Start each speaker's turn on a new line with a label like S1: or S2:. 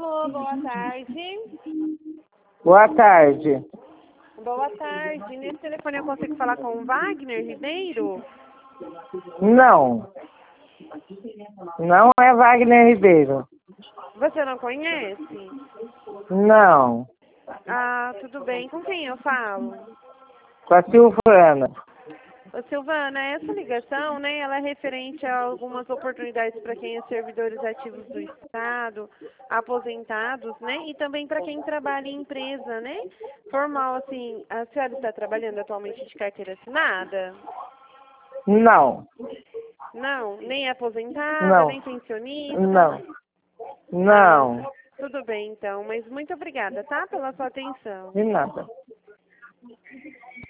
S1: Alô, boa tarde.
S2: Boa tarde.
S1: Boa tarde. Nesse telefone eu consigo falar com o Wagner Ribeiro?
S2: Não. Não é Wagner Ribeiro.
S1: Você não conhece?
S2: Não.
S1: Ah, tudo bem. Com quem eu falo?
S2: Com a Silvana.
S1: Ô, Silvana, essa ligação, né, ela é referente a algumas oportunidades para quem é servidores ativos do Estado, aposentados, né, e também para quem trabalha em empresa, né, formal, assim. A senhora está trabalhando atualmente de carteira assinada?
S2: Não.
S1: Não, nem aposentada,
S2: Não.
S1: nem pensionista?
S2: Não.
S1: Ah,
S2: Não.
S1: tudo bem então, mas muito obrigada, tá, pela sua atenção.
S2: De nada.